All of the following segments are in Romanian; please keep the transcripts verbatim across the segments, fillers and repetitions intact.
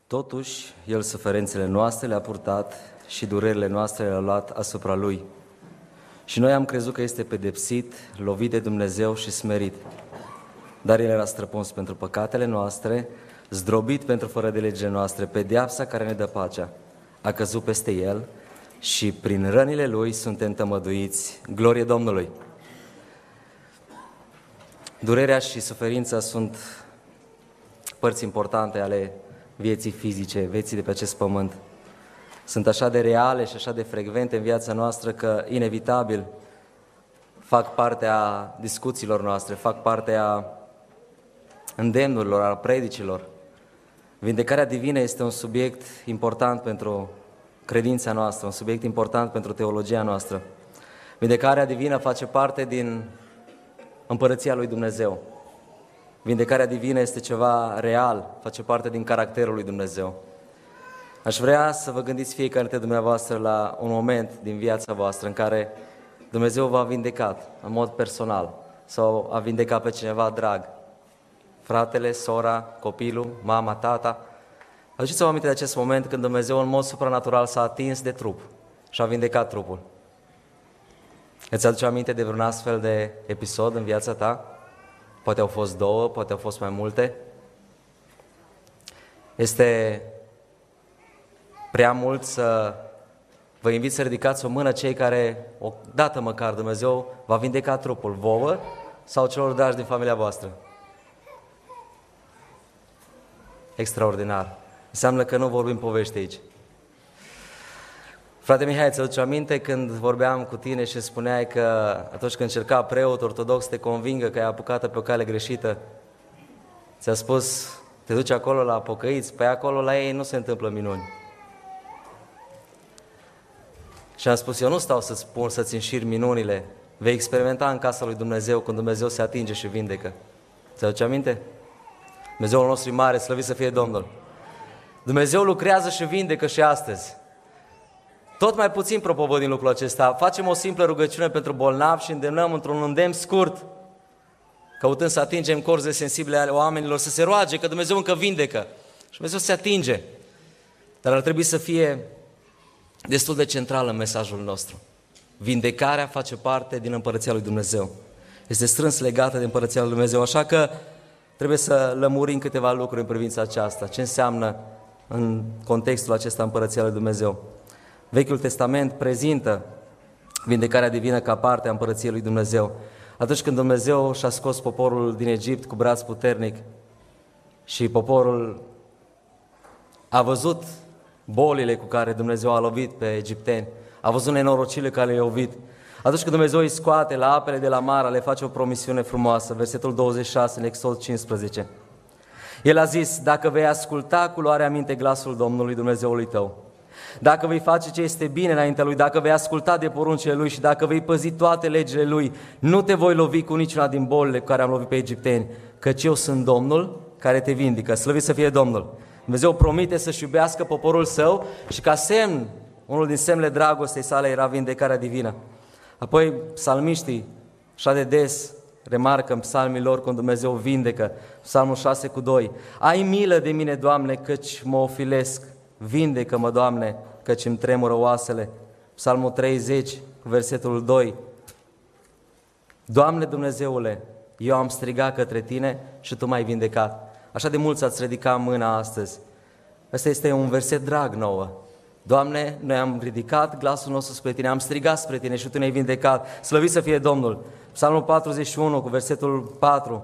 Totuși, El suferințele noastre le-a purtat și durerile noastre le-a luat asupra Lui. Și noi am crezut că este pedepsit, lovit de Dumnezeu și smerit. Dar El era străpuns pentru păcatele noastre, zdrobit pentru fără de legile noastre, pedeapsa care ne dă pacea a căzut peste El și prin rănile Lui suntem tămăduiți. Glorie Domnului! Durerea și suferința sunt părți importante ale vieții fizice, vieții de pe acest pământ. Sunt așa de reale și așa de frecvente în viața noastră că, inevitabil, fac parte a discuțiilor noastre, fac parte a îndemnurilor, a predicilor. Vindecarea divină este un subiect important pentru credința noastră, un subiect important pentru teologia noastră. Vindecarea divină face parte din împărăția lui Dumnezeu. Vindecarea divină este ceva real, face parte din caracterul lui Dumnezeu. Aș vrea să vă gândiți fiecare dintre dumneavoastră la un moment din viața voastră în care Dumnezeu v-a vindecat în mod personal sau a vindecat pe cineva drag. Fratele, sora, copilul, mama, tata. Aduceți-vă aminte de acest moment când Dumnezeu în mod supranatural s-a atins de trup și a vindecat trupul. Îți aduce aminte de vreun astfel de episod în viața ta? Poate au fost două, poate au fost mai multe. Este prea mult să vă invit să ridicați o mână cei care, o dată măcar, Dumnezeu va vindeca trupul vouă sau celor dragi din familia voastră. Extraordinar. Înseamnă că nu vorbim povești aici. Frate Mihai, ți aduce aminte când vorbeam cu tine și spuneai că atunci când încerca preot ortodox să te convingă că ai apucat pe o cale greșită, ți-a spus, te duci acolo la pocăiți, pe acolo la ei nu se întâmplă minuni. Și am spus, eu nu stau să-ți spun să-ți înșiri minunile, vei experimenta în casa lui Dumnezeu când Dumnezeu se atinge și vindecă. Ți aduce aminte? Dumnezeul nostru e mare, slăvit să fie Domnul. Dumnezeu lucrează și vindecă și astăzi. Tot mai puțin propovădim lucrul acesta. Facem o simplă rugăciune pentru bolnavi și îndemnăm într-un îndemn scurt, căutând să atingem corzile sensibile ale oamenilor, să se roage că Dumnezeu încă vindecă. Și Dumnezeu se atinge. Dar ar trebui să fie destul de central în mesajul nostru. Vindecarea face parte din împărăția lui Dumnezeu. Este strâns legată de împărăția lui Dumnezeu, așa că trebuie să lămurim câteva lucruri în privința aceasta. Ce înseamnă în contextul acesta împărăția lui Dumnezeu? Vechiul Testament prezintă vindecarea divină ca parte a împărăției lui Dumnezeu. Atunci când Dumnezeu și-a scos poporul din Egipt cu braț puternic și poporul a văzut bolile cu care Dumnezeu a lovit pe egipteni, a văzut nenorocirile care le-a lovit. Atunci când Dumnezeu îi scoate la apele de la mare, le face o promisiune frumoasă, versetul douăzeci și șase în Exod cincisprezece. El a zis, dacă vei asculta cu luarea minte glasul Domnului Dumnezeului tău, dacă vei face ce este bine înaintea Lui, dacă vei asculta de poruncile Lui și dacă vei păzi toate legile Lui, nu te voi lovi cu niciuna din bolile cu care am lovit pe egipteni, căci eu sunt Domnul care te vindică. Slăvit să fie Domnul! Dumnezeu promite să-și iubească poporul Său și ca semn, unul din semnele dragostei sale era vindecarea divină. Apoi psalmiștii, așa de des, remarcă în psalmii lor când Dumnezeu vindecă, psalmul șase cu doi. Ai milă de mine, Doamne, căci mă ofilesc. Vindecă-mă, Doamne, căci îmi tremură oasele. Psalmul treizeci, cu versetul doi. Doamne Dumnezeule, eu am strigat către Tine și Tu m-ai vindecat. Așa de mulți ați ridicat mâna astăzi. Ăsta este un verset drag nouă. Doamne, noi am ridicat glasul nostru spre Tine, am strigat spre Tine și Tu ne-ai vindecat. Slăvit să fie Domnul. Psalmul patruzeci și unu, cu versetul patru.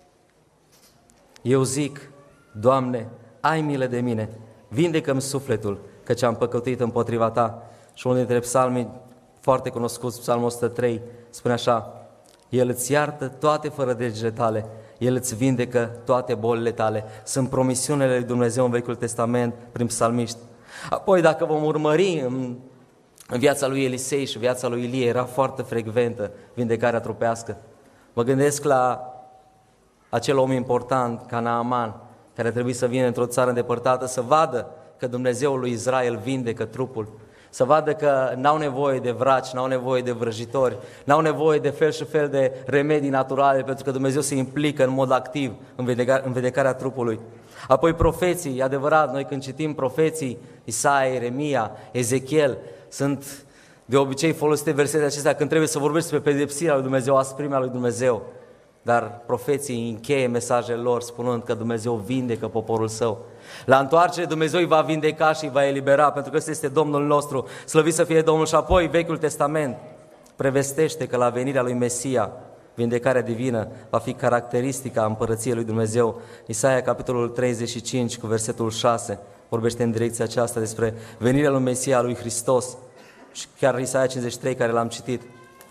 Eu zic, Doamne, ai milă de mine, vindecă-mi sufletul, căci am păcătuit împotriva Ta. Și unul dintre psalmii foarte cunoscuți, psalmul o sută trei, spune așa, El îți iartă toate fără de legile Tale, El îți vindecă toate bolile Tale. Sunt promisiunile lui Dumnezeu în Vechiul Testament prin psalmiști. Apoi, dacă vom urmări în, în viața lui Elisei și viața lui Ilie, era foarte frecventă vindecarea trupească. Mă gândesc la acel om important, ca Naaman, care trebuie să vină într-o țară îndepărtată să vadă că Dumnezeul lui Israel vindecă trupul. să vadă că n-au nevoie de vraci, n-au nevoie de vrăjitori, n-au nevoie de fel și fel de remedii naturale, pentru că Dumnezeu se implică în mod activ în vindecarea, în vindecarea trupului. Apoi profeții, e adevărat, noi când citim profeții, Isaia, Ieremia, Ezechiel, sunt de obicei folosite versetele acestea când trebuie să vorbești despre pedepsirea lui Dumnezeu, asprimea lui Dumnezeu. Dar profeții încheie mesajele lor spunând că Dumnezeu vindecă poporul său. La întoarcere Dumnezeu îi va vindeca și îi va elibera, pentru că ăsta este Domnul nostru, slăvit să fie Domnul. Și apoi Vechiul Testament prevestește că la venirea lui Mesia, vindecarea divină va fi caracteristica împărăției lui Dumnezeu. Isaia, capitolul treizeci și cinci, cu versetul șase, vorbește în direcția aceasta despre venirea lui Mesia, lui Hristos. Și chiar Isaia cincizeci și trei, care l-am citit,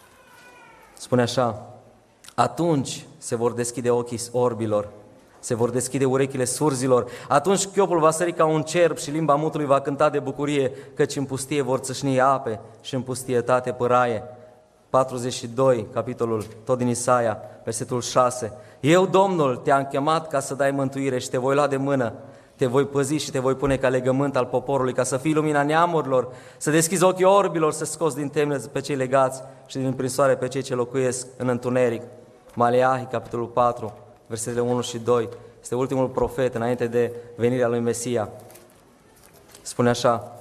spune așa: atunci se vor deschide ochii orbilor, se vor deschide urechile surzilor, atunci chiopul va sări ca un cerb și limba mutului va cânta de bucurie, căci în pustie vor țâșni ape și în pustietate păraie. patruzeci și doi, capitolul tot din Isaia, versetul șase. Eu, Domnul, te-am chemat ca să dai mântuire și te voi lua de mână, te voi păzi și te voi pune ca legământ al poporului, ca să fii lumina neamurilor, să deschizi ochii orbilor, să scoți din temne pe cei legați și din prinsoare pe cei ce locuiesc în întuneric. Maleahi, capitolul patru, versetele unu și doi, este ultimul profet înainte de venirea lui Mesia. Spune așa: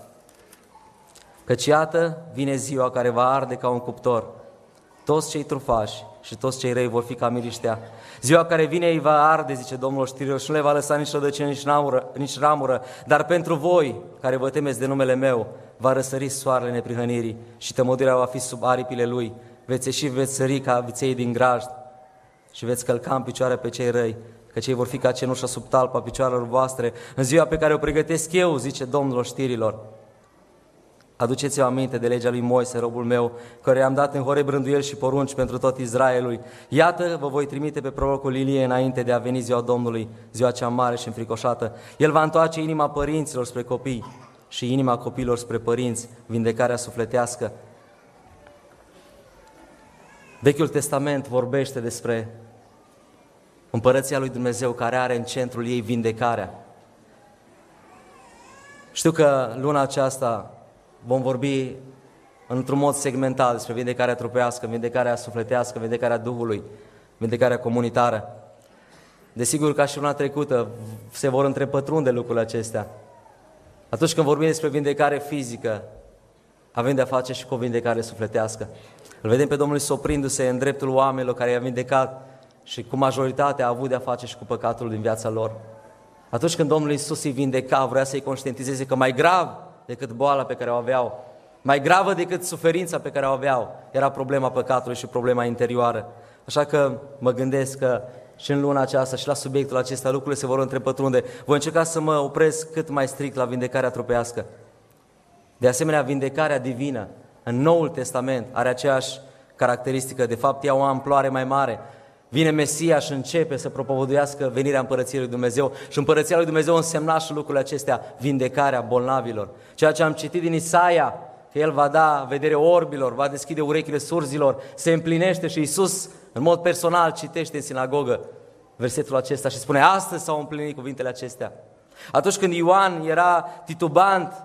căci iată, vine ziua care va arde ca un cuptor. Toți cei trufași și toți cei răi vor fi ca miriștea. Ziua care vine îi va arde, zice Domnul oștirilor, și nu le va lăsa nici rădăcină, nici ramură, nici ramură. Dar pentru voi, care vă temeți de numele meu, va răsări soarele neprihănirii și tămăduirea va fi sub aripile lui. Veți ieși, veți sări ca viței din grajd și veți călca în picioare pe cei răi, că cei vor fi ca cenușa sub talpa picioarelor voastre, în ziua pe care o pregătesc eu, zice Domnul oștirilor. Aduceți-vă aminte de legea lui Moise, robul meu, care i-am dat în Horeb rânduieli și porunci pentru tot Israelul. Iată, vă voi trimite pe prorocul Ilie înainte de a veni ziua Domnului, ziua cea mare și înfricoșată. El va întoarce inima părinților spre copii și inima copiilor spre părinți, vindecarea sufletească. Vechiul Testament vorbește despre împărăția lui Dumnezeu, care are în centrul ei vindecarea. Știu că luna aceasta vom vorbi într-un mod segmental despre vindecarea trupească, vindecarea sufletească, vindecarea Duhului, vindecarea comunitară. Desigur, ca și luna trecută, se vor întrepătrunde lucrurile acestea. Atunci când vorbim despre vindecare fizică, avem de-a face și cu o vindecare sufletească. Îl vedem pe Domnul Iisus oprindu-se în dreptul oamenilor care i-a vindecat și cu majoritatea a avut de-a face și cu păcatul din viața lor. Atunci când Domnul Iisus îi vindeca, vrea să-i conștientizeze că mai grav decât boala pe care o aveau, mai gravă decât suferința pe care o aveau, era problema păcatului și problema interioară. Așa că mă gândesc că și în luna aceasta și la subiectul acesta lucrurile se vor întrepătrunde. Voi încerca să mă opresc cât mai strict la vindecarea trupească. De asemenea, vindecarea divină în Noul Testament are aceeași caracteristică, de fapt ea o amploare mai mare. Vine Mesia și începe să propovăduiască venirea împărăției lui Dumnezeu și împărăția lui Dumnezeu însemna și lucrurile acestea, vindecarea bolnavilor. Ceea ce am citit din Isaia, că El va da vedere orbilor, va deschide urechile surzilor, se împlinește și Iisus în mod personal citește în sinagogă versetul acesta și spune: astăzi s-au împlinit cuvintele acestea. Atunci când Ioan era titubant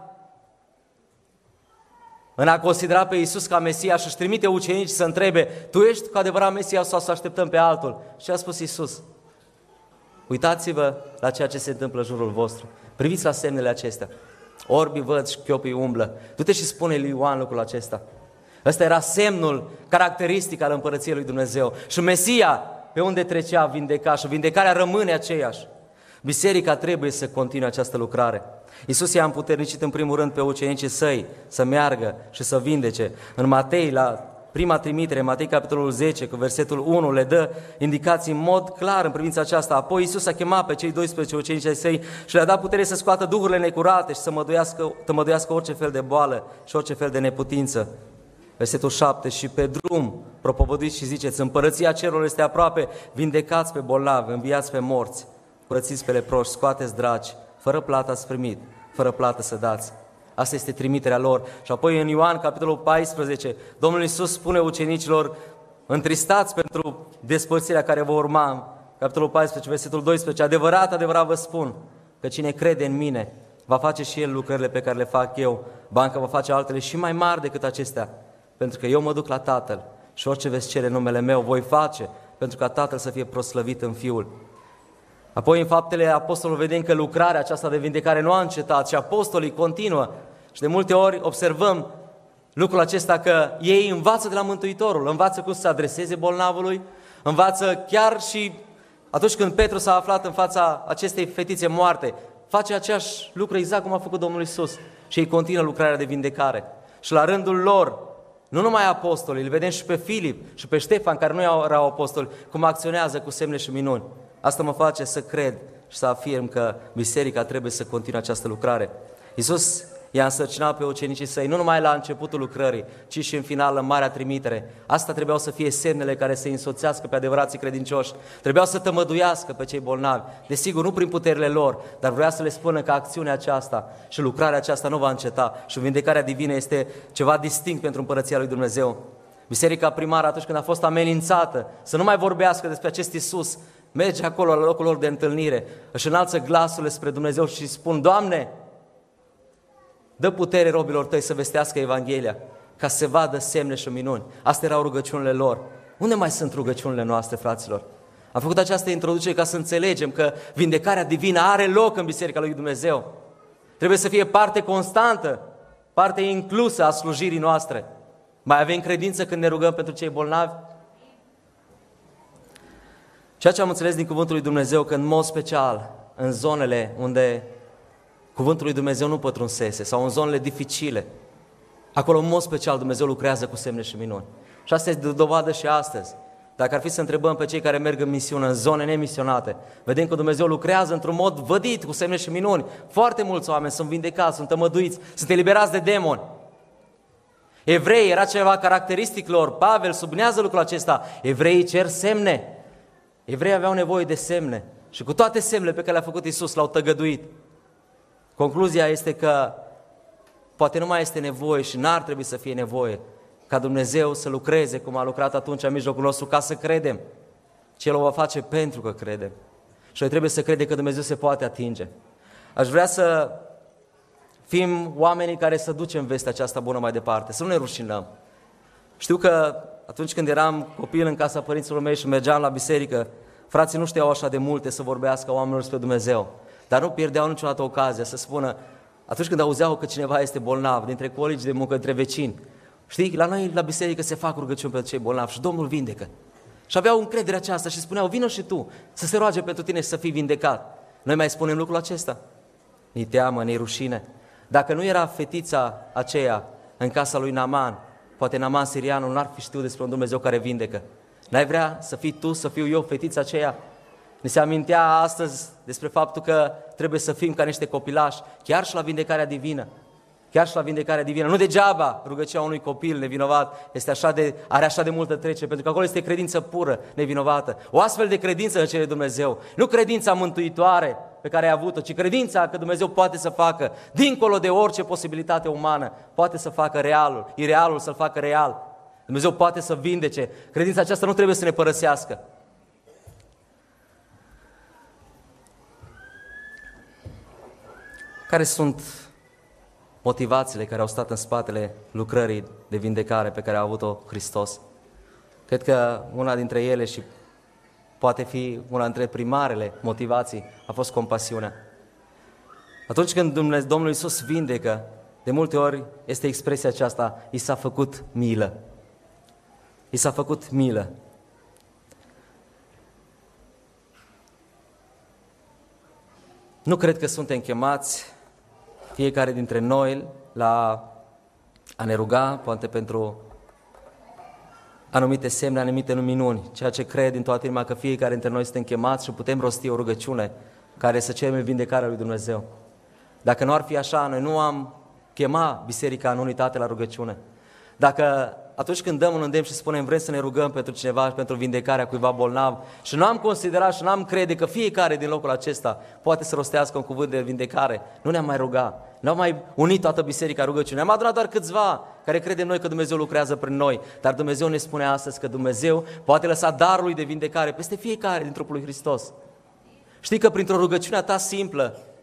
în a considera pe Iisus ca Mesia și își trimite ucenici să întrebe: tu ești cu adevărat Mesia sau să așteptăm pe altul? Și a spus Iisus: uitați-vă la ceea ce se întâmplă în jurul vostru, priviți la semnele acestea, orbii văd și chiopii umblă. Du-te și spune lui Ioan lucrul acesta. Ăsta era semnul caracteristic al împărăției lui Dumnezeu. Și Mesia, pe unde trecea, vindeca și vindecarea rămâne aceeași. Biserica trebuie să continue această lucrare. Iisus i-a împuternicit în primul rând pe ucenicii săi să meargă și să vindece. În Matei, la prima trimitere, Matei capitolul zece, cu versetul unu, le dă indicații în mod clar în privința aceasta. Apoi Iisus a chemat pe cei doisprezece ucenici ai săi și le-a dat putere să scoată duhurile necurate și să măduiască, tămăduiască orice fel de boală și orice fel de neputință. Versetul șapte, și pe drum propovăduiți și ziceți: împărăția cerurilor este aproape, vindecați pe bolnavi, înviați pe morți, curățiți pe leproși, scoateți dragi, fără plată ați primit, fără plată să dați. Asta este trimiterea lor. Și apoi în Ioan, capitolul paisprezece, Domnul Iisus spune ucenicilor, întristați pentru despărțirea care va urma, capitolul paisprezece, versetul doisprezece, adevărat, adevărat vă spun, că cine crede în mine va face și El lucrările pe care le fac eu, banca va face altele și mai mari decât acestea, pentru că eu mă duc la Tatăl și orice veți cere în numele meu voi face, pentru ca Tatăl să fie proslăvit în Fiul. Apoi în Faptele Apostolilor vedem că lucrarea aceasta de vindecare nu a încetat și apostolii continuă și de multe ori observăm lucrul acesta că ei învață de la Mântuitorul, învață cum să se adreseze bolnavului, învață chiar și atunci când Petru s-a aflat în fața acestei fetițe moarte, face aceeași lucru exact cum a făcut Domnul Iisus și ei continuă lucrarea de vindecare. Și la rândul lor, nu numai apostolii, îl vedem și pe Filip și pe Ștefan, care nu erau apostoli, cum acționează cu semne și minuni. Asta mă face să cred și să afirm că biserica trebuie să continue această lucrare. Iisus i-a însărcinat pe ucenicii săi, nu numai la începutul lucrării, ci și în final, în marea trimitere. Asta trebuiau să fie semnele care să însoțească pe adevărații credincioși. Trebuiau să tămăduiască pe cei bolnavi. Desigur, nu prin puterile lor, dar vrea să le spună că acțiunea aceasta și lucrarea aceasta nu va înceta și vindecarea divină este ceva distinct pentru împărăția lui Dumnezeu. Biserica primară, atunci când a fost amenințată să nu mai vorbească despre acest Iisus, merge acolo la locul lor de întâlnire, își înalță glasurile spre Dumnezeu și spun: Doamne, dă putere robilor tăi să vestească Evanghelia, ca să se vadă semne și minuni. Astea erau rugăciunile lor. Unde mai sunt rugăciunile noastre, fraților? Am făcut această introducere ca să înțelegem că vindecarea divină are loc în Biserica lui Dumnezeu. Trebuie să fie parte constantă, parte inclusă a slujirii noastre. Mai avem credință când ne rugăm pentru cei bolnavi? Ceea ce am înțeles din Cuvântul lui Dumnezeu, că în mod special, în zonele unde Cuvântul lui Dumnezeu nu pătrunsese sau în zonele dificile, acolo în mod special Dumnezeu lucrează cu semne și minuni. Și asta este dovadă și astăzi. Dacă ar fi să întrebăm pe cei care merg în misiune, în zone nemisionate, vedem că Dumnezeu lucrează într-un mod vădit, cu semne și minuni. Foarte mulți oameni sunt vindecați, sunt tămăduiți, sunt eliberați de demoni. Evreii, era ceva caracteristic lor, Pavel sublinează lucrul acesta, evreii cer semne. Evreii aveau nevoie de semne și cu toate semnele pe care le-a făcut Iisus l-au tăgăduit. Concluzia este că poate nu mai este nevoie și n-ar trebui să fie nevoie ca Dumnezeu să lucreze cum a lucrat atunci în mijlocul nostru ca să credem, ci El o va face pentru că credem. Și noi trebuie să credem că Dumnezeu se poate atinge. Aș vrea să fim oamenii care să ducem vestea aceasta bună mai departe, să nu ne rușinăm. Știu că atunci când eram copil în casa părinților mei și mergeam la biserică, frații nu știau așa de multe să vorbească oamenilor despre Dumnezeu, dar nu pierdeau niciodată ocazia să spună, atunci când auzeau că cineva este bolnav, dintre colegi de muncă, dintre vecini, știi, la noi la biserică se fac rugăciuni pentru cei bolnavi și Domnul vindecă. Și aveau încrederea aceasta și spuneau, vină și tu să se roage pentru tine și să fii vindecat. Noi mai spunem lucrul acesta? Ni teamă, ni rușine. Dacă nu era fetița aceea în casa lui Naaman, poate Naaman sirianul n-ar fi știut despre un Dumnezeu care vindecă. N-ai vrea să fii tu, să fiu eu fetița aceea? Ni se amintea astăzi despre faptul că trebuie să fim ca niște copilași, chiar și la vindecarea divină. Chiar și la vindecarea divină. Nu degeaba rugăciunea unui copil nevinovat este așa de, are așa de multă trecere, pentru că acolo este credință pură, nevinovată. O astfel de credință în cere Dumnezeu. Nu credința mântuitoare pe care ai avut-o, ci credința că Dumnezeu poate să facă, dincolo de orice posibilitate umană, poate să facă realul, irealul să-l facă real. Dumnezeu poate să vindece. Credința aceasta nu trebuie să ne părăsească. Care sunt motivațiile care au stat în spatele lucrării de vindecare pe care a avut-o Hristos? Cred că una dintre ele și poate fi una dintre primarele motivații a fost compasiunea. Atunci când Domnul Iisus vindecă, de multe ori este expresia aceasta, i s-a făcut milă. I s-a făcut milă. Nu cred că suntem chemați fiecare dintre noi la a ne ruga, poate pentru anumite semne, anumite minuni, ceea ce cred din toată inima că fiecare dintre noi suntem chemați și putem rosti o rugăciune care să cerem vindecarea lui Dumnezeu. Dacă nu ar fi așa, noi nu am chema biserica în unitate la rugăciune. Dacă atunci când dăm un îndemn și spunem vrem să ne rugăm pentru cineva și pentru vindecarea cuiva bolnav și nu am considerat și nu am crede că fiecare din locul acesta poate să rostească un cuvânt de vindecare, nu ne-am mai rugat, nu am mai unit toată biserica rugăciune. Am adunat doar câțiva care credem noi că Dumnezeu lucrează prin noi, dar Dumnezeu ne spune astăzi că Dumnezeu poate lăsa darul lui de vindecare peste fiecare din trupul lui Hristos. Știi că printr-o rugăciune ta simplă,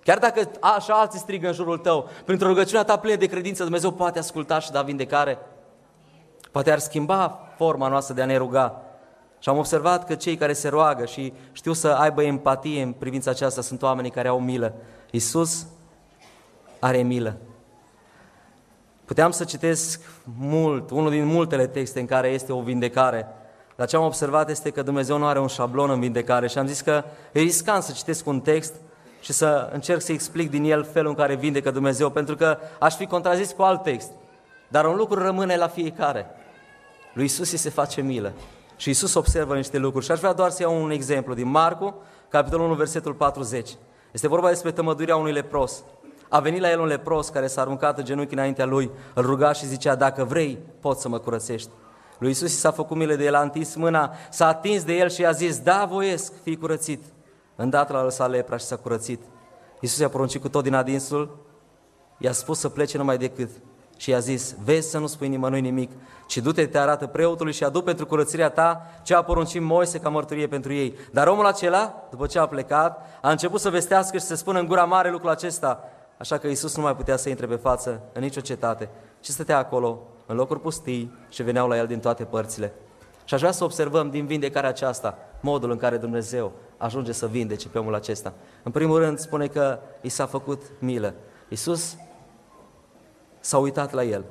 Chiar dacă așa alții strigă în jurul tău, printr-o rugăciune ta plină de credință, Dumnezeu poate asculta și da vindecare. Poate ar schimba forma noastră de a ne ruga. Și am observat că cei care se roagă și știu să aibă empatie în privința aceasta sunt oamenii care au milă. Iisus are milă. Puteam să citesc mult, unul din multele texte în care este o vindecare, dar ce am observat este că Dumnezeu nu are un șablon în vindecare și am zis că e riscant să citesc un text și să încerc să explic din el felul în care vindecă Dumnezeu, pentru că aș fi contrazis cu alt text. Dar un lucru rămâne la fiecare. Lui Iisus îi se face milă și Iisus observă niște lucruri. Și aș vrea doar să iau un exemplu din Marcu, capitolul unu, versetul patruzeci. Este vorba despre tămăduirea unui lepros. A venit la el un lepros care s-a aruncat în genunchi înaintea lui, îl ruga și zicea: dacă vrei, poți să mă curățești. Lui Iisus i s-a făcut milă de el, a întins mâna, s-a atins de el și i-a zis: da, voiesc, fii curățit. Îndată l-a lăsat lepra și s-a curățit. Iisus i-a poruncit cu tot din adinsul, i-a spus să plece numai decât și i-a zis: vezi să nu spui nimănui nimic, ci du-te, te arată preotului și adu pentru curățirea ta ce a poruncit Moise ca mărturie pentru ei. Dar omul acela, după ce a plecat, a început să vestească și să spună în gura mare lucrul acesta. Așa că Iisus nu mai putea să intre pe față în nicio cetate, ci stătea acolo, în locuri pustii, și veneau la el din toate părțile. Și aș vrea să observăm din vindecarea aceasta modul în care Dumnezeu ajunge să vindece pe omul acesta. În primul rând spune că i s-a făcut milă. Iisus s-a uitat la el.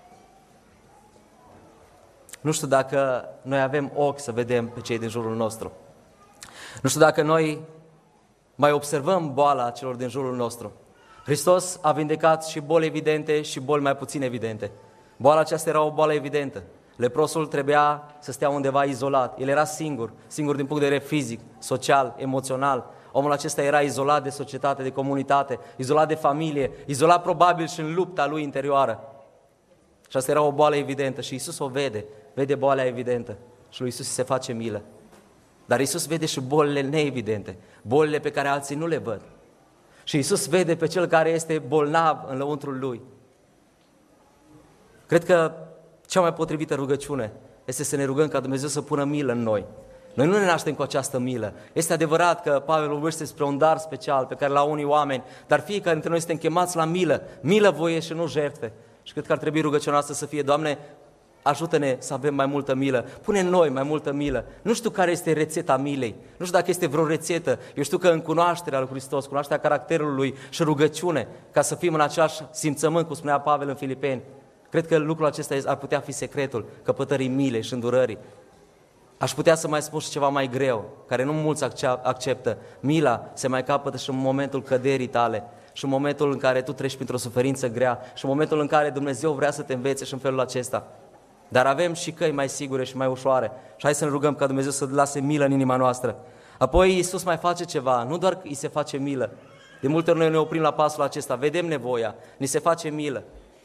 Nu știu dacă noi avem ochi să vedem pe cei din jurul nostru. Nu știu dacă noi mai observăm boala celor din jurul nostru. Hristos a vindecat și boli evidente și boli mai puțin evidente. Boala aceasta era o boală evidentă. Leprosul trebuia să stea undeva izolat. El era singur, singur din punct de vedere fizic, social, emoțional. Omul acesta era izolat de societate, de comunitate, izolat de familie, izolat probabil și în lupta lui interioară. Și asta era o boală evidentă și Iisus o vede, vede boala evidentă și lui Iisus se face milă. Dar Iisus vede și bolile neevidente, bolile pe care alții nu le văd. Și Iisus vede pe cel care este bolnav în lăuntrul lui. Cred că cea mai potrivită rugăciune este să ne rugăm ca Dumnezeu să pună milă în noi. Noi nu ne naștem cu această milă. Este adevărat că Pavel vorbește despre un dar special pe care l-au unii oameni, dar fiecare dintre noi suntem chemați la milă, milă voie și nu jertfe. Și cred că ar trebui rugăciunea noastră să fie: Doamne, ajută-ne să avem mai multă milă, pune în noi mai multă milă. Nu știu care este rețeta milei, nu știu dacă este vreo rețetă. Eu știu că în cunoașterea lui Hristos, cunoașterea caracterului lui și rugăciune, ca să fim în același simțământ, cum spunea Pavel în Filipeni, cred că lucrul acesta ar putea fi secretul căpătării milei și îndurării. Aș putea să mai spun și ceva mai greu, care nu mulți acceptă. Mila se mai capătă și în momentul căderii tale, și în momentul în care tu treci printr-o suferință grea, și în momentul în care Dumnezeu vrea să te învețe și în felul acesta. Dar avem și căi mai sigure și mai ușoare. Și hai să ne rugăm ca Dumnezeu să lase milă în inima noastră. Apoi Iisus mai face ceva, nu doar că îi se face milă. De multe ori noi ne oprim la pasul acesta, vedem nevoia, ni se face milă.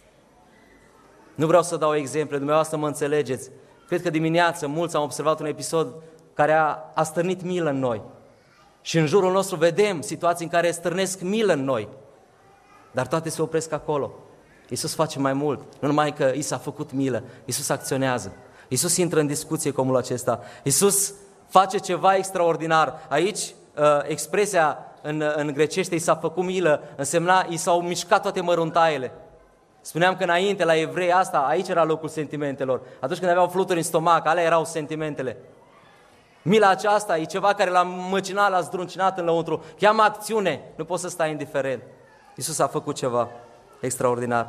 Nu vreau să dau exemple, dumneavoastră mă înțelegeți. Cred că dimineață mulți am observat un episod care a, a stârnit milă în noi. Și în jurul nostru vedem situații în care stârnesc milă în noi. Dar toate se opresc acolo. Iisus face mai mult, nu numai că i s-a făcut milă, Iisus acționează. Iisus intră în discuție cu omul acesta. Iisus face ceva extraordinar. Aici uh, expresia în, în grecește i s-a făcut milă însemna i s-au mișcat toate măruntaiele. Spuneam că înainte la evrei asta, aici era locul sentimentelor. Atunci când aveau fluturi în stomac, alea erau sentimentele. Mila aceasta e ceva care l-a măcinat, l-a zdruncinat în lăuntru. Cheamă acțiune, nu poți să stai indiferent. Iisus a făcut ceva extraordinar.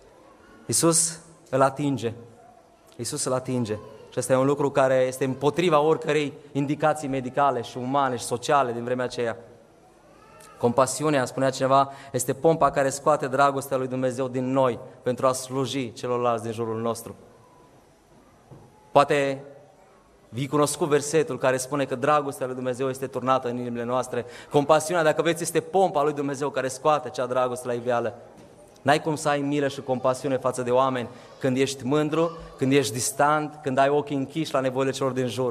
Iisus îl atinge. Iisus îl atinge. Și asta e un lucru care este împotriva oricărei indicații medicale și umane și sociale din vremea aceea. Compasiunea, spunea cineva, este pompa care scoate dragostea lui Dumnezeu din noi pentru a sluji celorlalți din jurul nostru. Poate vi cunoscut versetul care spune că dragostea lui Dumnezeu este turnată în inimile noastre. Compasiunea, dacă vreți, este pompa lui Dumnezeu care scoate acea dragoste la iveală. N-ai cum să ai milă și compasiune față de oameni când ești mândru, când ești distant, când ai ochii închiși la nevoile celor din jur.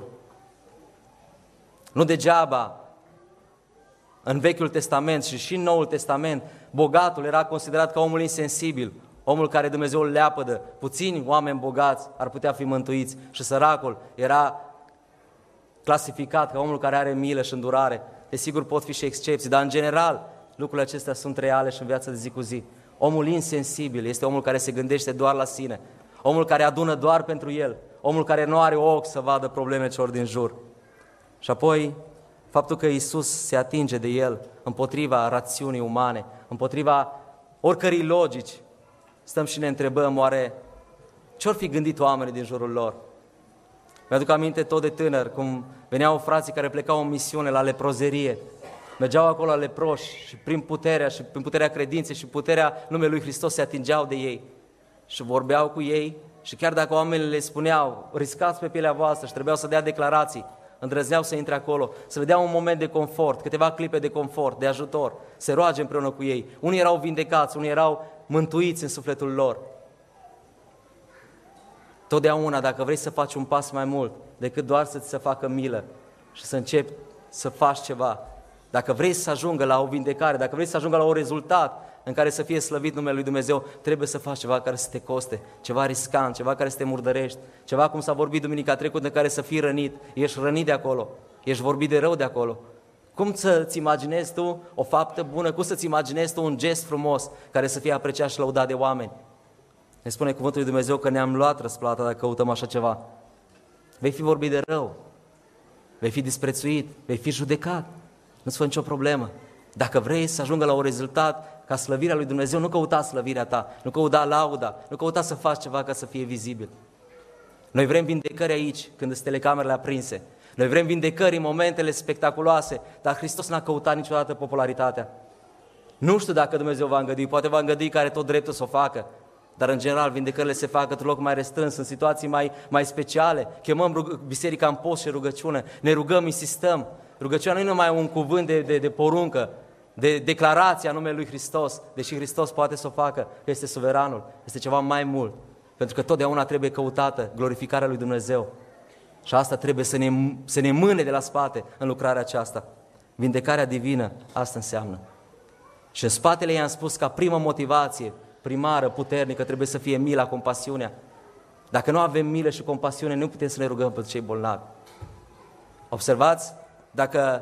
Nu degeaba în Vechiul Testament și și în Noul Testament, bogatul era considerat ca omul insensibil, omul care Dumnezeu îl leapădă. Puțini oameni bogați ar putea fi mântuiți și săracul era clasificat ca omul care are milă și îndurare. Desigur pot fi și excepții, dar în general lucrurile acestea sunt reale și în viața de zi cu zi. Omul insensibil este omul care se gândește doar la sine, omul care adună doar pentru el, omul care nu are ochi să vadă problemele celor din jur. Și apoi, faptul că Iisus se atinge de el împotriva rațiunii umane, împotriva oricărei logici, stăm și ne întrebăm, oare ce-or fi gândit oamenii din jurul lor? Mi-aduc aminte tot de tânăr, cum veneau frații care plecau în misiune la leprozerie, mergeau acolo la leproși și prin puterea și prin puterea credinței și puterea numelui lui Hristos se atingeau de ei și vorbeau cu ei și chiar dacă oamenii le spuneau, riscați pe pielea voastră și trebuiau să dea declarații, îndrăzneau să intre acolo, să le dea un moment de confort, câteva clipe de confort, de ajutor, se roage împreună cu ei. Unii erau vindecați, unii erau mântuiți în sufletul lor. Totdeauna, dacă vrei să faci un pas mai mult decât doar să-ți se facă milă și să începi să faci ceva, dacă vrei să ajungă la o vindecare, dacă vrei să ajungă la un rezultat în care să fie slăvit numele lui Dumnezeu, trebuie să faci ceva care să te coste, ceva riscant, ceva care să te murdărești, ceva cum s-a vorbit duminica trecută în care să fii rănit, ești rănit de acolo, ești vorbit de rău de acolo. Cum să-ți imaginezi tu o faptă bună, cum să-ți imaginezi tu un gest frumos care să fie apreciat și lăudat de oameni? Ne spune cuvântul lui Dumnezeu că ne-am luat răsplata dacă căutăm așa ceva. Vei fi vorbit de rău, vei fi disprețuit, vei fi judecat, nu-ți fă nicio problemă. Dacă vrei să ajungă la un rezultat ca slăvirea lui Dumnezeu, nu căuta slăvirea ta, nu căuta lauda, nu căuta să faci ceva ca să fie vizibil. Noi vrem vindecări aici, când sunt telecamerele aprinse. Noi vrem vindecări în momentele spectaculoase, dar Hristos n-a căutat niciodată popularitatea. Nu știu dacă Dumnezeu va îngădui, poate va îngădui care tot dreptul să o facă, dar în general vindecările se fac într-un loc mai restrâns, în situații mai, mai speciale. Chemăm rug- biserica în post și rugăciune, ne rugăm, insistăm. Rugăciunea nu e numai un cuvânt de, de, de poruncă, de declarație a numelui lui Hristos, deși Hristos poate să o facă, că este suveranul, este ceva mai mult. Pentru că totdeauna trebuie căutată glorificarea lui Dumnezeu. Și asta trebuie să ne, să ne mâne de la spate în lucrarea aceasta. Vindecarea divină, asta înseamnă. Și în spatele ei am spus ca primă motivație, primară, puternică, trebuie să fie mila, compasiunea. Dacă nu avem milă și compasiune, nu putem să ne rugăm pentru cei bolnavi. Observați? Dacă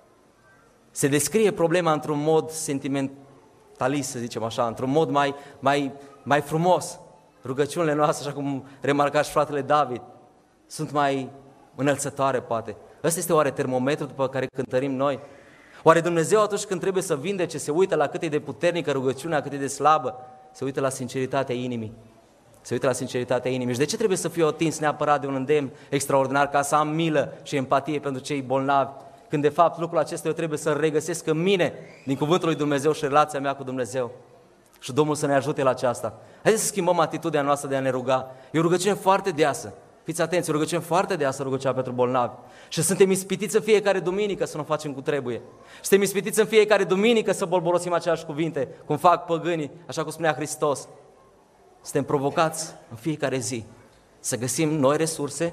se descrie problema într-un mod sentimentalist, să zicem așa, într-un mod mai, mai, mai frumos, rugăciunile noastre, așa cum remarca și fratele David, sunt mai înălțătoare, poate. Ăsta este oare termometrul după care cântărim noi? Oare Dumnezeu atunci când trebuie să vindece, se uită la cât e de puternică rugăciunea, cât e de slabă? Se uită la sinceritatea inimii. Se uită la sinceritatea inimii. Și de ce trebuie să fiu atins neapărat de un îndemn extraordinar ca să am milă și empatie pentru cei bolnavi? Când de fapt lucrul acesta eu trebuie să-l regăsesc în mine, din cuvântul lui Dumnezeu și relația mea cu Dumnezeu. Și Domnul să ne ajute la aceasta. Haideți să schimbăm atitudinea noastră de a ne ruga. E o rugăciune foarte deasă. Fiți atenți, o rugăciune foarte deasă rugăciunea pentru bolnavi. Și suntem ispitiți în fiecare duminică să nu facem cum trebuie. Și suntem ispitiți în fiecare duminică să bolborosim aceleași cuvinte, cum fac păgânii, așa cum spunea Hristos. Suntem provocați în fiecare zi să găsim noi resurse,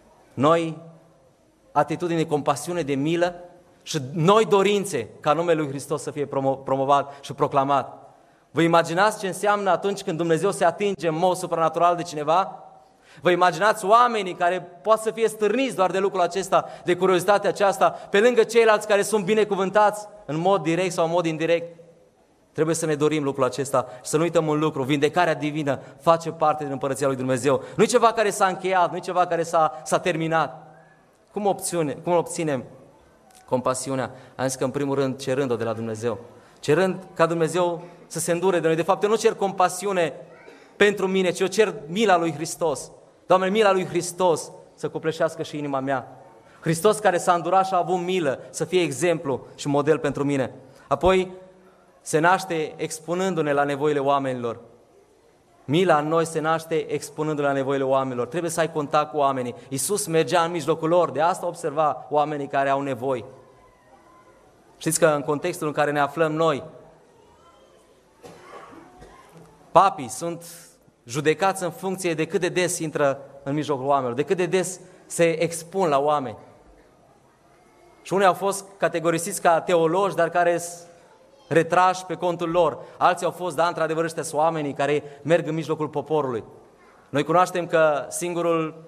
noi atitudini de compasiune, de milă și noi dorințe ca numele lui Hristos să fie promovat și proclamat. Vă imaginați ce înseamnă atunci când Dumnezeu se atinge în mod supranatural de cineva? Vă imaginați oamenii care pot să fie stârniți doar de lucrul acesta, de curiozitatea aceasta, pe lângă ceilalți care sunt binecuvântați în mod direct sau în mod indirect? Trebuie să ne dorim lucrul acesta și să nu uităm un lucru. Vindecarea divină face parte din Împărăția lui Dumnezeu. Nu e ceva care s-a încheiat, nu e ceva care s-a, s-a terminat. Cum, obține, cum obținem compasiunea? Am zis că în primul rând cerând-o de la Dumnezeu. Cerând ca Dumnezeu să se îndure de noi. De fapt, eu nu cer compasiune pentru mine, ci eu cer mila lui Hristos. Doamne, mila lui Hristos să copleșească și inima mea. Hristos care s-a îndurat și a avut milă să fie exemplu și model pentru mine. Apoi se naște expunându-ne la nevoile oamenilor. Mila în noi se naște expunându-ne la nevoile oamenilor. Trebuie să ai contact cu oamenii. Iisus mergea în mijlocul lor, de asta observa oamenii care au nevoi. Știți că în contextul în care ne aflăm noi, papii sunt judecați în funcție de cât de des intră în mijlocul oamenilor, de cât de des se expun la oameni. Și unii au fost categorisiți ca teologi, dar care sunt retrași pe contul lor. Alții au fost, da, într-adevăr, ăștia sunt oamenii care merg în mijlocul poporului. Noi cunoaștem că singurul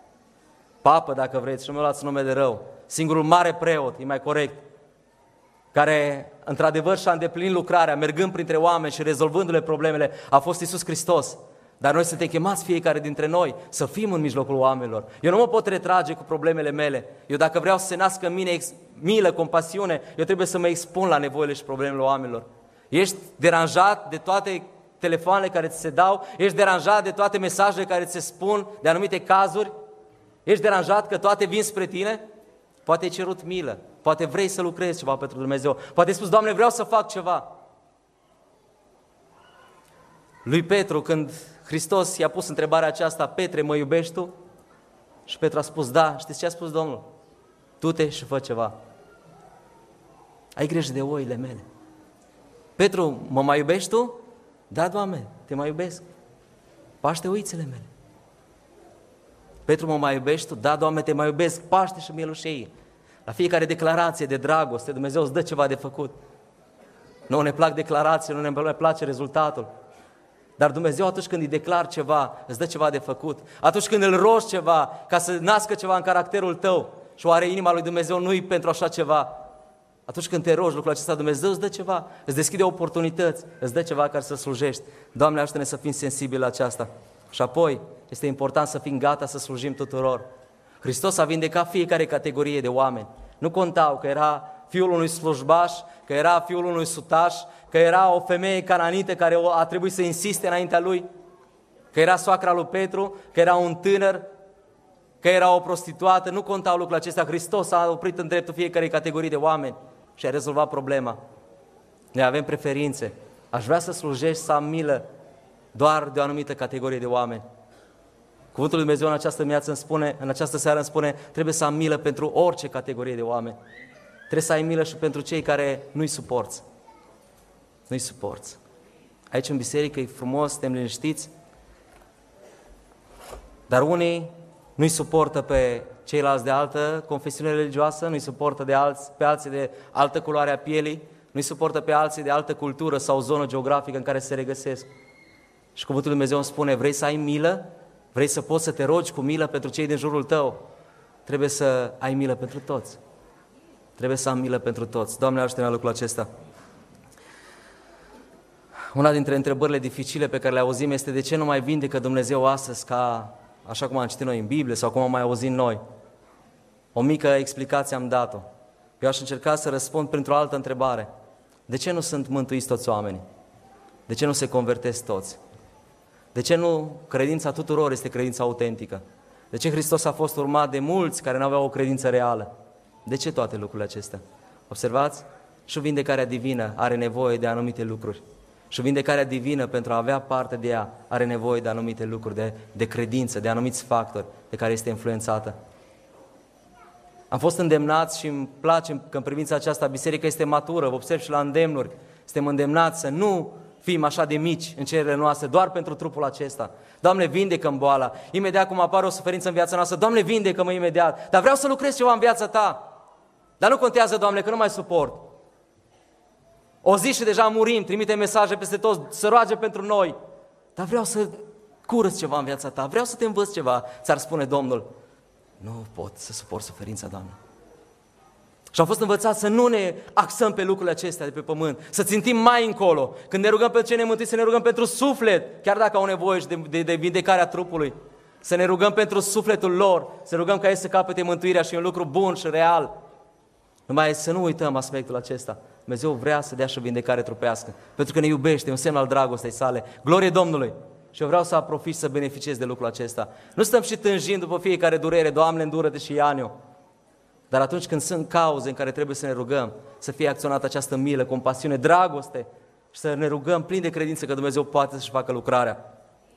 papă, dacă vreți, și nu mi-o luați nume de rău, singurul mare preot, e mai corect, care într-adevăr și-a îndeplinit lucrarea, mergând printre oameni și rezolvându-le problemele, a fost Iisus Hristos. Dar noi suntem chemați fiecare dintre noi să fim în mijlocul oamenilor. Eu nu mă pot retrage cu problemele mele. Eu dacă vreau să se nască în mine milă, compasiune, eu trebuie să mă expun la nevoile și problemele oamenilor. Ești deranjat de toate telefoanele care ți se dau? Ești deranjat de toate mesajele care ți se spun de anumite cazuri? Ești deranjat că toate vin spre tine? Poate ai cerut milă, poate vrei să lucrezi ceva pentru Dumnezeu, poate ai spus, Doamne, vreau să fac ceva. Lui Petru, când Hristos i-a pus întrebarea aceasta, Petre, mă iubești tu? Și Petru a spus, da. Știți ce a spus Domnul? Du-te și fă ceva. Ai grijă de oile mele. Petru, mă mai iubești tu? Da, Doamne, te mai iubesc. Paște oițele mele. Petru, mă mai iubești tu? Da, Doamne, te mai iubesc. Paște și mielușei. La fiecare declarație de dragoste, Dumnezeu îți dă ceva de făcut. Nu ne plac declarațiile, nu ne place rezultatul. Dar Dumnezeu atunci când îi declar ceva, îți dă ceva de făcut. Atunci când îl rogi ceva, ca să nască ceva în caracterul tău, și oare inima lui Dumnezeu nu-i pentru așa ceva? Atunci când te rogi lucrul acesta, Dumnezeu îți dă ceva, îți deschide oportunități, îți dă ceva care să slujești. Doamne, ajută-ne să fim sensibili la aceasta. Și apoi, este important să fim gata să slujim tuturor. Hristos a vindecat fiecare categorie de oameni. Nu contau că era fiul unui slujbaș, că era fiul unui sutaș, că era o femeie cananită care a trebuit să insiste înaintea lui, că era soacra lui Petru, că era un tânăr, că era o prostituată. Nu contau lucrurile acestea. Hristos a oprit în dreptul fiecarei categorii de oameni și a rezolvat problema. Noi avem preferințe. Aș vrea să slujești, să am milă doar de o anumită categorie de oameni. Cuvântul lui Dumnezeu în această dimineață îmi spune, în această seară îmi spune, trebuie să am milă pentru orice categorie de oameni. Trebuie să ai milă și pentru cei care nu-i suporți. Nu-i suporți. Aici în biserică e frumos, suntem liniștiți, dar unii nu-i suportă pe ceilalți de altă confesiune religioasă, nu-i suportă de alți, pe alții de altă culoare a pielii, nu-i suportă pe alții de altă cultură sau zonă geografică în care se regăsesc. Și cuvântul lui Dumnezeu îmi spune, vrei să ai milă? Vrei să poți să te rogi cu milă pentru cei din jurul tău? Trebuie să ai milă pentru toți. Trebuie să am milă pentru toți. Doamne, ajută-ne la lucrul acesta. Una dintre întrebările dificile pe care le auzim este de ce nu mai vindecă Dumnezeu astăzi ca așa cum am citit noi în Biblie sau cum am mai auzit noi. O mică explicație am dat-o. Eu aș încerca să răspund printr-o altă întrebare. De ce nu sunt mântuiți toți oamenii? De ce nu se convertesc toți? De ce nu credința tuturor este credința autentică? De ce Hristos a fost urmat de mulți care nu aveau o credință reală? De ce toate lucrurile acestea? Observați? Și vindecarea divină are nevoie de anumite lucruri. Și vindecarea divină, pentru a avea parte de ea, are nevoie de anumite lucruri, de, de credință, de anumiți factori de care este influențată. Am fost îndemnați și îmi place că în privința aceasta biserica este matură, vă observ și la îndemnuri. Suntem îndemnați să nu fim așa de mici în cererile noastre, doar pentru trupul acesta. Doamne, vindecă-mi boala. Imediat cum apare o suferință în viața noastră, Doamne, vindecă-mă imediat. Dar vreau să lucrez ceva în viața Ta. Dar nu contează, Doamne, că nu mai suport. O zi și deja murim, trimite mesaje peste toți, să roage pentru noi. Dar vreau să curăț ceva în viața Ta, vreau să te învăț ceva. Ți-ar spune Domnul, nu pot să suport suferința, Doamne. Și am fost învățați să nu ne axăm pe lucrurile acestea de pe pământ, să țintim mai încolo. Când ne rugăm pentru cei nemântuiți, să ne rugăm pentru suflet, chiar dacă au nevoie de, de, de vindecarea trupului. Să ne rugăm pentru sufletul lor, să rugăm ca ei să capete mântuirea și un lucru bun și real. Numai să nu uităm aspectul acesta. Dumnezeu vrea să dea și vindecare trupească, pentru că ne iubește, e un semn al dragostei sale. Glorie Domnului! Și eu vreau să aprofit și să beneficiez de lucrul acesta. Nu stăm și tânjind după fiecare durere, Doamne, îndură-te și ia-ne-o. Dar atunci când sunt cauze în care trebuie să ne rugăm, să fie acționată această milă, compasiune, dragoste și să ne rugăm plin de credință că Dumnezeu poate să-și facă lucrarea.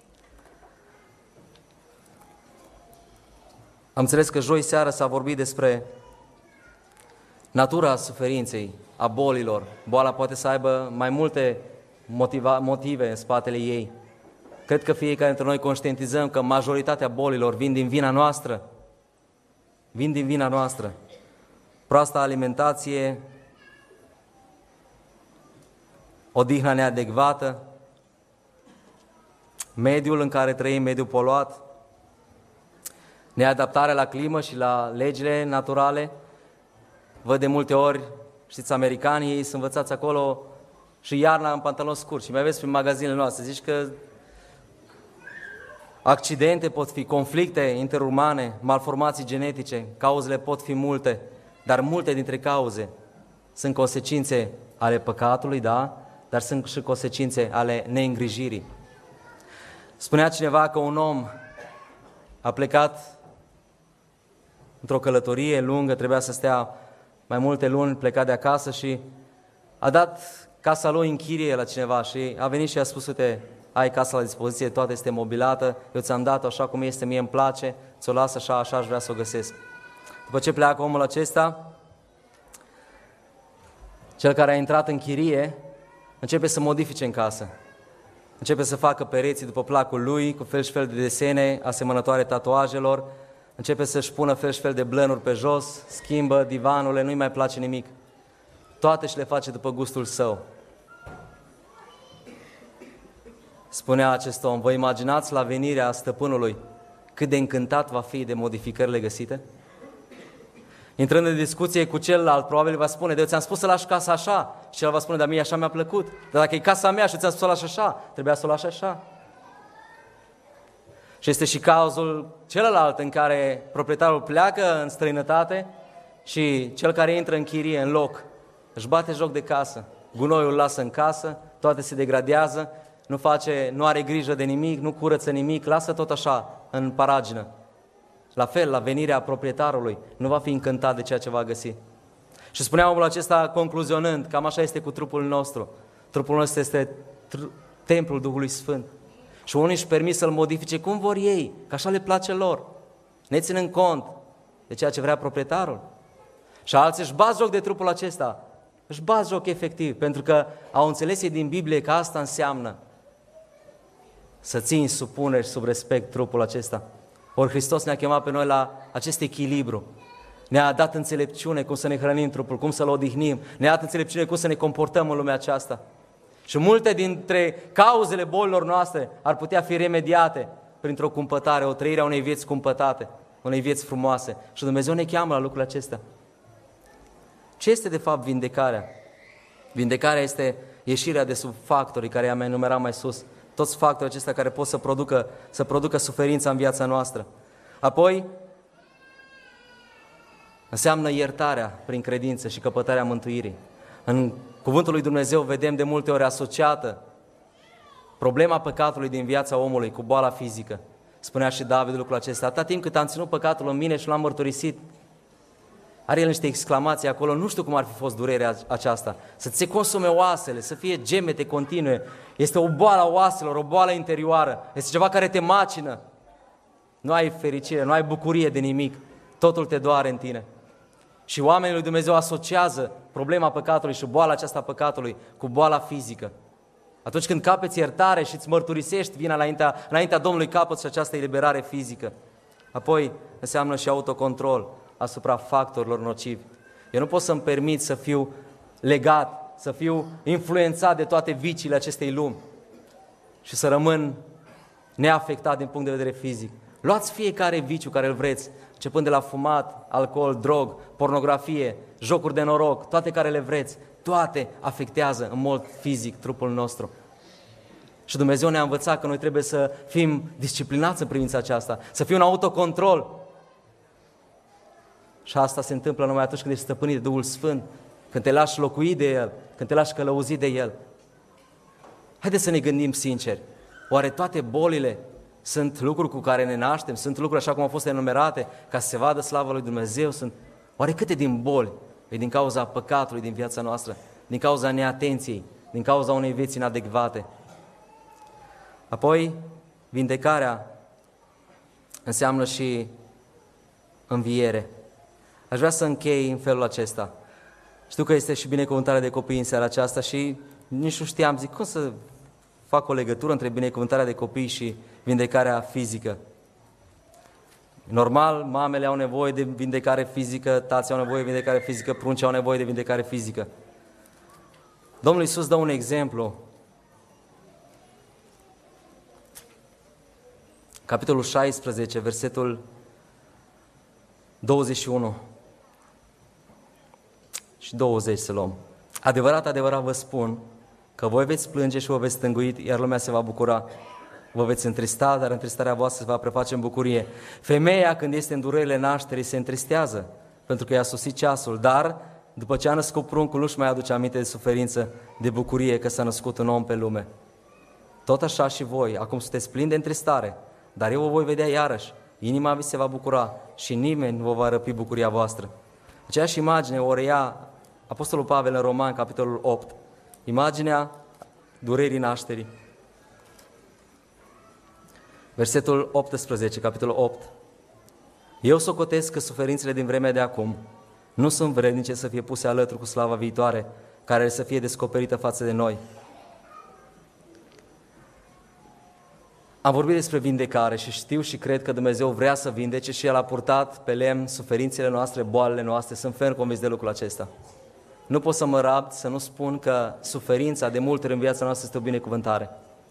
Am înțeles că joi seară s-a vorbit despre natura suferinței, a bolilor. Boala poate să aibă mai multe motiva, motive în spatele ei. Cred că fiecare dintre noi conștientizăm că majoritatea bolilor vin din vina noastră. Vin din vina noastră. Proasta alimentație, odihna neadecvată, mediul în care trăim, mediul poluat, neadaptarea la climă și la legile naturale. Văd de multe ori Știți, americanii, ei sunt învățați acolo și iarna în pantaloni scurți. Și mai vezi prin magazinele noastre, zici că accidente pot fi, conflicte interumane, malformații genetice, cauzele pot fi multe, dar multe dintre cauze sunt consecințe ale păcatului, da, dar sunt și consecințe ale neîngrijirii. Spunea cineva că un om a plecat într-o călătorie lungă, trebuia să stea mai multe luni, plecat de acasă și a dat casa lui în chirie la cineva și a venit și a spus, uite, ai casa la dispoziție, toată este mobilată, eu ți-am dat-o așa cum este, mie îmi place, ți-o las așa, așa aș vrea să o găsesc. După ce pleacă omul acesta, cel care a intrat în chirie începe să modifice în casă. Începe să facă pereții după placul lui, cu fel și fel de desene asemănătoare tatuajelor, începe să-și pună fel și fel de blănuri pe jos, schimbă divanurile, nu-i mai place nimic. Toate și le face după gustul său. Spunea acest om, vă imaginați la venirea stăpânului cât de încântat va fi de modificările găsite? Intrând în discuție cu celălalt, probabil va spune, de eu ți-am spus să lași casa așa. Și celălalt va spune, dar mie așa mi-a plăcut. Dar dacă e casa mea și ți-am spus să o lași așa, trebuia să o lași așa. Și este și cazul celălalt în care proprietarul pleacă în străinătate și cel care intră în chirie, în loc, își bate joc de casă. Gunoiul îl lasă în casă, toate se degradează, nu face, nu are grijă de nimic, nu curăță nimic, lasă tot așa, în paragină. La fel, la venirea proprietarului, nu va fi încântat de ceea ce va găsi. Și spunea omul acesta, concluzionând, cam așa este cu trupul nostru. Trupul nostru este templul Duhului Sfânt. Și unii își permit să-l modifice cum vor ei, că așa le place lor, neținând cont de ceea ce vrea proprietarul. Și alții își bat joc de trupul acesta, își bat joc efectiv, pentru că au înțeles ei din Biblie că asta înseamnă să ții în supunere și sub respect trupul acesta. Ori Hristos ne-a chemat pe noi la acest echilibru. Ne-a dat înțelepciune cum să ne hrănim trupul, cum să-l odihnim, ne-a dat înțelepciune cum să ne comportăm în lumea aceasta. Și multe dintre cauzele bolilor noastre ar putea fi remediate printr-o cumpătare, o trăire a unei vieți cumpătate, unei vieți frumoase. Și Dumnezeu ne cheamă la lucrul acesta. Ce este de fapt vindecarea? Vindecarea este ieșirea de sub factorii care i-am enumerat mai sus. Toți factorii acestea care pot să producă, să producă suferința în viața noastră. Apoi, înseamnă iertarea prin credință și căpătarea mântuirii. În Cuvântul lui Dumnezeu vedem de multe ori asociată problema păcatului din viața omului cu boala fizică. Spunea și David lucrul acesta, atâta timp cât am ținut păcatul în mine și l-am mărturisit, are el niște exclamații acolo, nu știu cum ar fi fost durerea aceasta, să ți se consume oasele, să fie gemete continue, este o boală a oaselor, o boală interioară, este ceva care te macină, nu ai fericire, nu ai bucurie de nimic, totul te doare în tine. Și oamenii lui Dumnezeu asociază problema păcatului și boala aceasta a păcatului cu boala fizică. Atunci când capeți iertare și îți mărturisești vina înaintea, înaintea Domnului, capăți și această eliberare fizică. Apoi înseamnă și autocontrol asupra factorilor nocivi. Eu nu pot să-mi permit să fiu legat, să fiu influențat de toate viciile acestei lumi și să rămân neafectat din punct de vedere fizic. Luați fiecare viciu care îl vreți, începând de la fumat, alcool, drog, pornografie, jocuri de noroc, toate care le vreți, toate afectează în mod fizic trupul nostru. Și Dumnezeu ne-a învățat că noi trebuie să fim disciplinați în privința aceasta, să fie un autocontrol. Și asta se întâmplă numai atunci când ești stăpânit de Duhul Sfânt, când te lași locui de El, când te lași călăuzi de El. Haideți să ne gândim sinceri, oare toate bolile sunt lucruri cu care ne naștem, sunt lucruri așa cum au fost enumerate, ca să se vadă slava lui Dumnezeu, sunt... Oare câte din boli e din cauza păcatului din viața noastră, din cauza neatenției, din cauza unei vieți inadecvate? Apoi, vindecarea înseamnă și înviere. Aș vrea să închei în felul acesta. Știu că este și binecuvântarea de copii în seara aceasta și nici nu știam, zic, cum să fac o legătură între binecuvântarea de copii și vindecarea fizică. Normal, mamele au nevoie de vindecare fizică, tații au nevoie de vindecare fizică, pruncii au nevoie de vindecare fizică. Domnul Iisus dă un exemplu. Capitolul șaisprezece, versetul douăzeci și unu. Și și douăzeci să luăm. Adevărat, adevărat vă spun că voi veți plânge și vă veți stângui, iar lumea se va bucura. Vă veți întrista, dar întristarea voastră se va preface în bucurie. Femeia, când este în durerile nașterii, se întristează, pentru că i-a sosit ceasul, dar după ce a născut pruncul, nu-și mai aduce aminte de suferință, de bucurie că s-a născut un om pe lume. Tot așa și voi, acum sunteți plini de întristare, dar eu vă voi vedea iarăși. Inima vi se va bucura și nimeni nu vă va răpi bucuria voastră. Aceeași imagine o reia Apostolul Pavel în Roman, capitolul opt. Imaginea durerii nașterii. Versetul optsprezece, capitolul opt. Eu socotesc că suferințele din vremea de acum nu sunt vrednice să fie puse alături cu slava viitoare, care să fie descoperită față de noi. Am vorbit despre vindecare și știu și cred că Dumnezeu vrea să vindece și El a purtat pe lemn suferințele noastre, boalele noastre. Sunt ferm convins de lucrul acesta. Nu pot să mă rabt să nu spun că suferința de multe ori în viața noastră este o binecuvântare.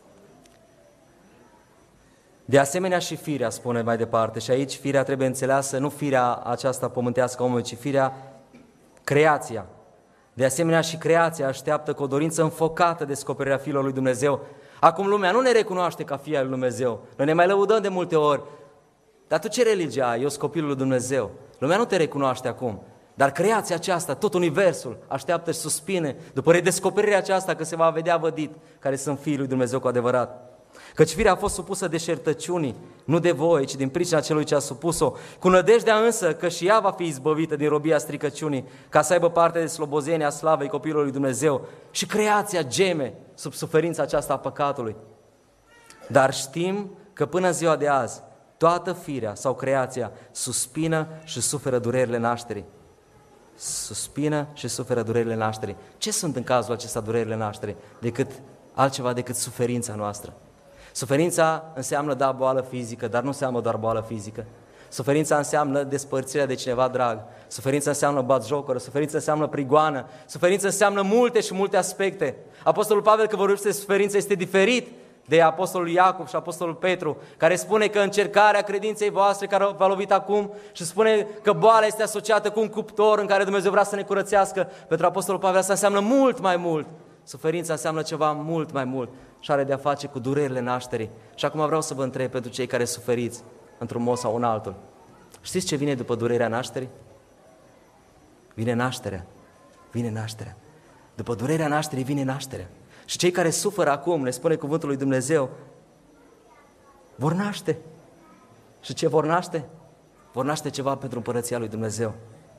De asemenea și firea, spune mai departe, și aici firea trebuie înțeleasă, nu firea aceasta pământească a omului, ci firea, creația. De asemenea și creația așteaptă cu o dorință înfocată descoperirea Fiilor lui Dumnezeu. Acum lumea nu ne recunoaște ca fii al lui Dumnezeu. Noi ne mai lăudăm de multe ori. Dar tu ce religie ai? Eu sunt copilul lui Dumnezeu. Lumea nu te recunoaște acum. Dar creația aceasta, tot universul, așteaptă și suspine după redescoperirea aceasta că se va vedea vădit care sunt fiii lui Dumnezeu cu adevărat. Căci firea a fost supusă deșertăciunii, nu de voie, ci din pricina celui ce a supus-o, cu nădejdea însă că și ea va fi izbăvită din robia stricăciunii, ca să aibă parte de slobozenia slavei copilului lui Dumnezeu. Și creația geme sub suferința aceasta a păcatului. Dar știm că până în ziua de azi, toată firea sau creația suspină și suferă durerile nașterii. Suspină și suferă durerile nașterii. Ce sunt în cazul acesta durerile nașterii? Decât altceva decât suferința noastră. Suferința înseamnă, da, boală fizică, dar nu înseamnă doar boală fizică. Suferința înseamnă despărțirea de cineva drag. Suferința înseamnă batjocură, suferința înseamnă prigoană, suferința înseamnă multe și multe aspecte. Apostolul Pavel, că vorbește despre suferință, este diferit de Apostolul Iacov și Apostolul Petru, care spune că încercarea credinței voastre care v-a lovit acum și spune că boala este asociată cu un cuptor în care Dumnezeu vrea să ne curățească. Pentru Apostolul Pavel asta înseamnă mult mai mult. Suferința înseamnă ceva mult mai mult și are de-a face cu durerile nașterii. Și acum vreau să vă întreb pentru cei care suferiți într-un mod sau un altul. Știți ce vine după durerea nașterii? Vine nașterea. Vine nașterea. După durerea nașterii vine nașterea. Și cei care suferă acum, ne spune cuvântul lui Dumnezeu, vor naște. Și ce vor naște? Vor naște ceva pentru împărăția lui Dumnezeu.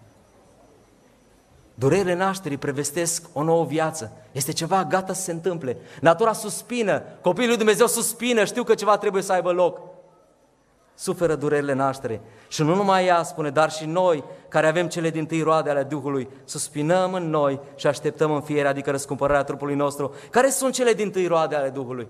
Durerile nașterii prevestesc o nouă viață. Este ceva gata să se întâmple. Natura suspină, copiii lui Dumnezeu suspină, știu că ceva trebuie să aibă loc. Suferă durerile nașterii. Și nu numai ea, spune, dar și noi, care avem cele dintâi roade ale Duhului, suspinăm în noi și așteptăm înfierea, adică răscumpărarea trupului nostru. Care sunt cele dintâi roade ale Duhului?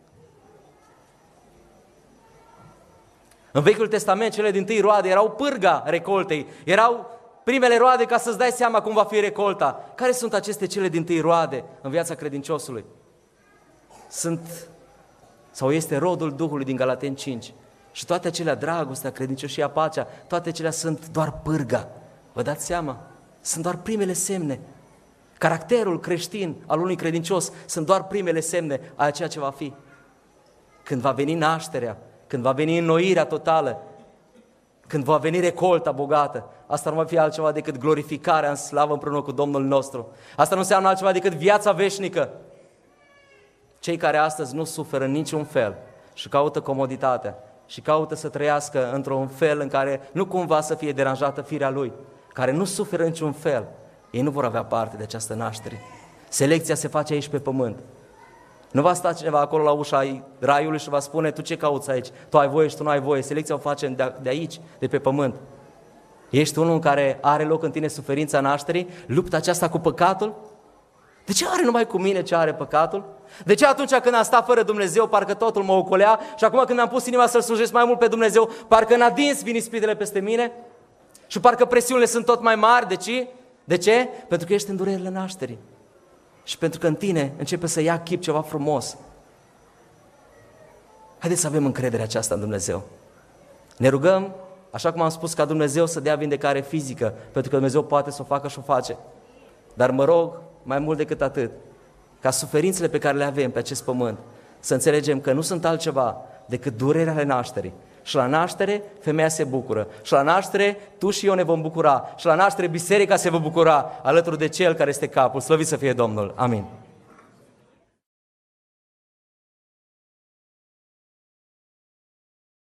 În Vechiul Testament, cele dintâi roade erau pârga recoltei, erau primele roade ca să-ți dai seama cum va fi recolta. Care sunt aceste cele dintâi roade în viața credinciosului? Sunt, sau este rodul Duhului din Galateni cinci. Și toate acelea, dragostea, credincioșia, pacea, toate acelea sunt doar pârga. Vă dați seama? Sunt doar primele semne. Caracterul creștin al unui credincios sunt doar primele semne a ceea ce va fi. Când va veni nașterea, când va veni înnoirea totală, când va veni recolta bogată, asta nu va fi altceva decât glorificarea în slavă împreună cu Domnul nostru. Asta nu înseamnă altceva decât viața veșnică. Cei care astăzi nu suferă în niciun fel și caută comoditatea și caută să trăiască într-un fel în care nu cumva să fie deranjată firea lui, care nu suferă în niciun fel, ei nu vor avea parte de această naștere. Selecția se face aici pe pământ. Nu va sta cineva acolo la ușa raiului și va spune, tu ce cauți aici? Tu ai voie și tu nu ai voie. Selecția o facem de aici, de pe pământ. Ești unul în care are loc în tine suferința nașterii, lupta aceasta cu păcatul? De ce are numai cu mine ce are păcatul? De ce atunci când am stat fără Dumnezeu, parcă totul mă ocolea și acum când am pus inima să-L slujesc mai mult pe Dumnezeu, parcă în adins vin ispitele peste mine și parcă presiunile sunt tot mai mari? De ce? De ce? Pentru că ești în durerile nașterii. Și pentru că în tine începe să ia chip ceva frumos. Haideți să avem încrederea aceasta în Dumnezeu. Ne rugăm, așa cum am spus, ca Dumnezeu să dea vindecare fizică, pentru că Dumnezeu poate să o facă și o face. Dar mă rog, mai mult decât atât, ca suferințele pe care le avem pe acest pământ, să înțelegem că nu sunt altceva decât durerea ale nașterii. Și la naștere, femeia se bucură. Și la naștere, tu și eu ne vom bucura. Și la naștere, biserica se va bucura alături de Cel care este capul. Slăvit să fie Domnul. Amin.